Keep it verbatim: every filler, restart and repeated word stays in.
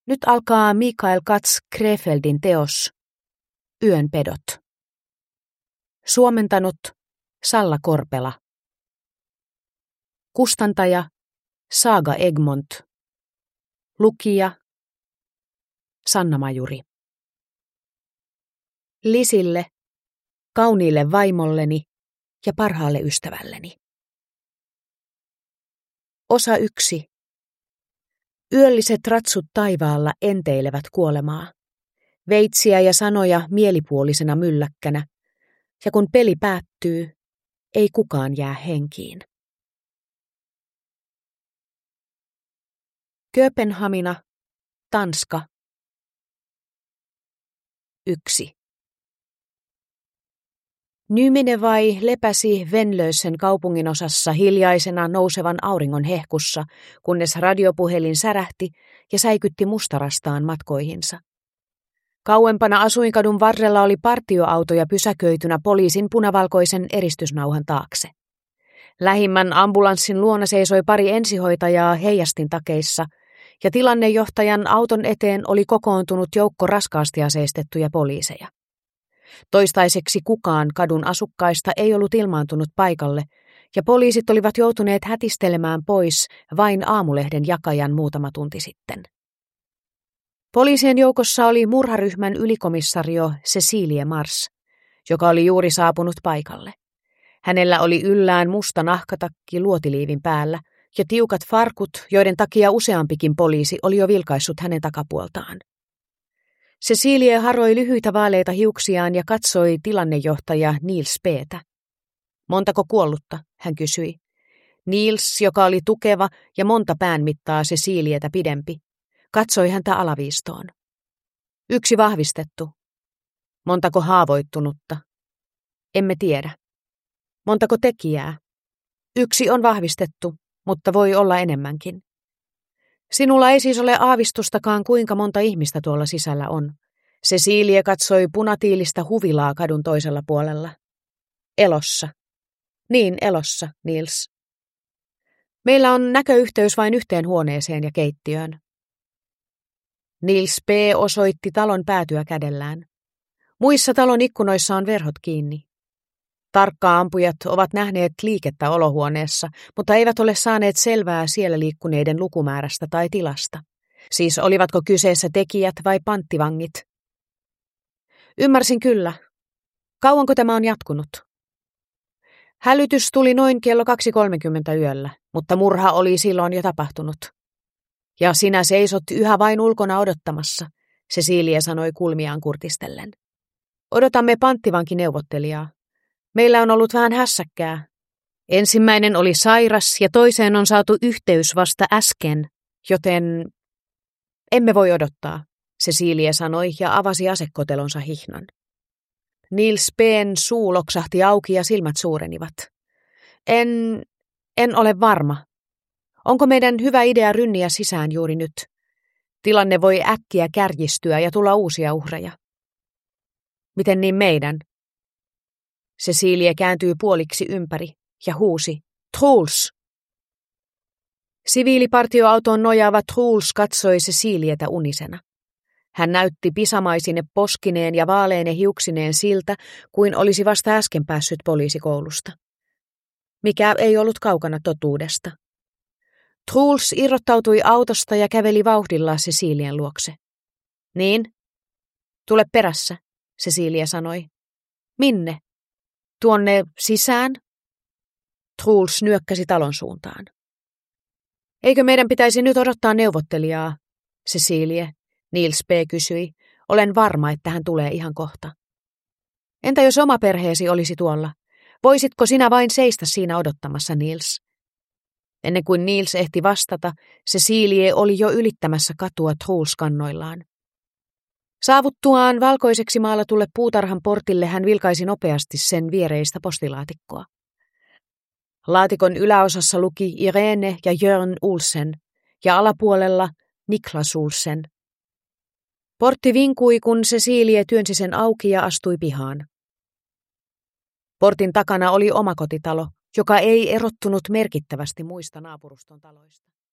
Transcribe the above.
Nyt alkaa Mikael Katz-Krefeldin teos Yön pedot. Suomentanut Salla Korpela. Kustantaja Saga Egmont. Lukija Sanna Majuri. Lisille, kauniille vaimolleni ja parhaalle ystävälleni. Osa yksi. Yölliset ratsut taivaalla enteilevät kuolemaa. Veitsiä ja sanoja mielipuolisena mylläkkänä, ja kun peli päättyy, ei kukaan jää henkiin. Kööpenhamina, Tanska. Yksi. Nymenevai lepäsi Venlösen kaupunginosassa hiljaisena nousevan auringon hehkussa, kunnes radiopuhelin särähti ja säikytti mustarastaan matkoihinsa. Kauempana asuinkadun varrella oli partioautoja pysäköitynä poliisin punavalkoisen eristysnauhan taakse. Lähimmän ambulanssin luona seisoi pari ensihoitajaa heijastintakeissa, ja tilannejohtajan auton eteen oli kokoontunut joukko raskaasti aseistettuja poliiseja. Toistaiseksi kukaan kadun asukkaista ei ollut ilmaantunut paikalle, ja poliisit olivat joutuneet hätistelemään pois vain aamulehden jakajan muutama tunti sitten. Poliisien joukossa oli murharyhmän ylikomissario Cecilie Mars, joka oli juuri saapunut paikalle. Hänellä oli yllään musta nahkatakki luotiliivin päällä ja tiukat farkut, joiden takia useampikin poliisi oli jo vilkaissut hänen takapuoltaan. Cecilie haroi lyhyitä vaaleita hiuksiaan ja katsoi tilannejohtaja Niels P:tä. Montako kuollutta, hän kysyi. Niels, joka oli tukeva ja monta päänmittaa Cecilietä pidempi, katsoi häntä alaviistoon. Yksi vahvistettu. Montako haavoittunutta? Emme tiedä. Montako tekijää? Yksi on vahvistettu, mutta voi olla enemmänkin. Sinulla ei siis ole aavistustakaan, kuinka monta ihmistä tuolla sisällä on. Cecilie katsoi punatiilistä huvilaa kadun toisella puolella. Elossa. Niin, elossa, Niels. Meillä on näköyhteys vain yhteen huoneeseen ja keittiöön. Niels P. osoitti talon päätyä kädellään. Muissa talon ikkunoissa on verhot kiinni. Tarkka-ampujat ovat nähneet liikettä olohuoneessa, mutta eivät ole saaneet selvää siellä liikkuneiden lukumäärästä tai tilasta. Siis olivatko kyseessä tekijät vai panttivangit? Ymmärsin kyllä. Kauanko tämä on jatkunut? Hälytys tuli noin kello kaksi kolmekymmentä yöllä, mutta murha oli silloin jo tapahtunut. Ja sinä seisot yhä vain ulkona odottamassa, Cecilie sanoi kulmiaan kurtistellen. Odotamme panttivankineuvottelijaa. Meillä on ollut vähän hässäkkää. Ensimmäinen oli sairas ja toiseen on saatu yhteys vasta äsken, joten emme voi odottaa, Cecilie sanoi ja avasi asekotelonsa hihnan. Niels P:n suu loksahti auki ja silmät suurenivat. En, en ole varma. Onko meidän hyvä idea rynniä sisään juuri nyt? Tilanne voi äkkiä kärjistyä ja tulla uusia uhreja. Miten niin meidän? Cecilie kääntyi puoliksi ympäri ja huusi, Truls! Siviilipartioautoon nojaava Truls katsoi Cecilietä unisena. Hän näytti pisamaisine poskineen ja vaaleine hiuksineen siltä, kuin olisi vasta äsken päässyt poliisikoulusta. Mikä ei ollut kaukana totuudesta. Truls irrottautui autosta ja käveli vauhdilla Cecilien luokse. Niin? Tule perässä, Cecilie sanoi. Minne? Tuonne sisään? Truls nyökkäsi talon suuntaan. Eikö meidän pitäisi nyt odottaa neuvottelijaa? Cecilie, Niels P. kysyi. Olen varma, että hän tulee ihan kohta. Entä jos oma perheesi olisi tuolla? Voisitko sinä vain seistä siinä odottamassa, Niels? Ennen kuin Niels ehti vastata, Cecilie oli jo ylittämässä katua Truls kannoillaan. Saavuttuaan valkoiseksi maalatulle puutarhan portille hän vilkaisi nopeasti sen viereistä postilaatikkoa. Laatikon yläosassa luki Irene ja Jörn Olsen ja alapuolella Niklas Olsen. Portti vinkui, kun Cecilie työnsi sen auki ja astui pihaan. Portin takana oli omakotitalo, joka ei erottunut merkittävästi muista naapuruston taloista.